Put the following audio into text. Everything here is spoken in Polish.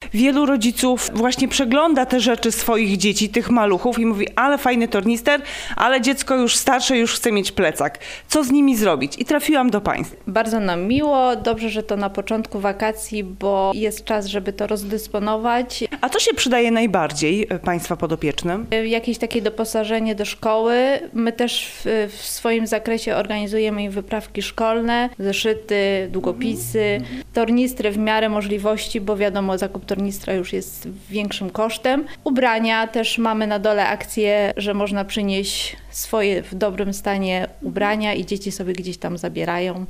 wielu rodziców właśnie przegląda te rzeczy swoich dzieci, tych maluchów i mówi, ale fajny tornister, ale dziecko już starsze, już chce mieć plecak. Co z nimi zrobić? I trafiłam do Państwa. Bardzo nam miło, dobrze, że to na początku wakacji, bo jest czas, żeby to rozdysponować. A co się przydaje najbardziej Państwa podopiecznym? Jakieś takie doposażenie do szkoły. My też w swoim zakresie organizujemy im wyprawki szkolne, zeszyty, długopisy, tornistry w miarę możliwości, bo wiadomo, zakup tornistra już jest większym kosztem. Ubrania też mamy na dole akcję, że można przynieść swoje w dobrym stanie ubrania i dzieci sobie gdzieś tam zabierają.